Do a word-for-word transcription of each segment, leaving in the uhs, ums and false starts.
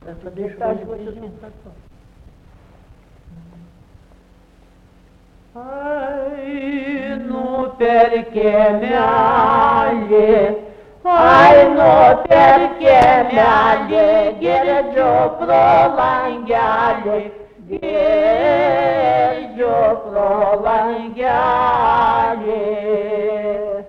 Ai, nu perché meali, ai, nu perché meali, ghergio pro langhiali, ghergio pro langhiali.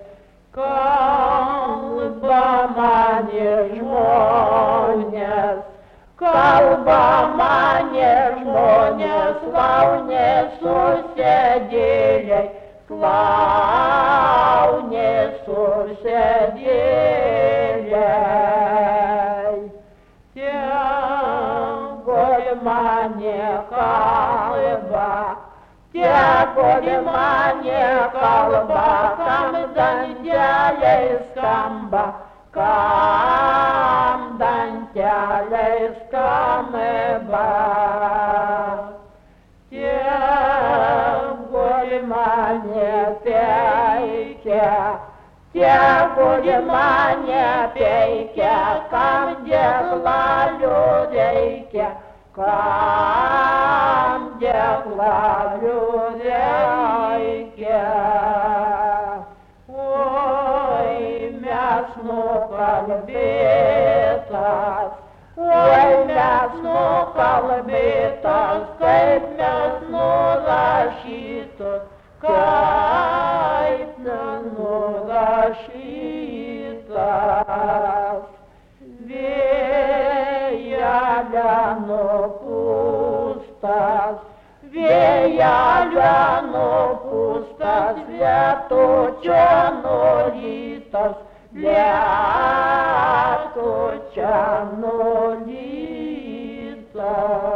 Kalba mane žmonės, kalba mane žmonės, slaunė susėdėliai, slaunė susėdėliai. Tegul mane kalba, tegul mane kalba, kam danteliai skamba, kam danteliai skamba. Tegul mane peikia, tegul mane peikia, kam deglalių reikia, kam deglalių reikia. Oi, mes nukalbėtas, oi, mes nukalbėtas, kaip mes nurašytos, kaip nurašytas. Vėjelė nupūstas, vėjelė nupūstas, lietučio nurytas, lietučio nurytas.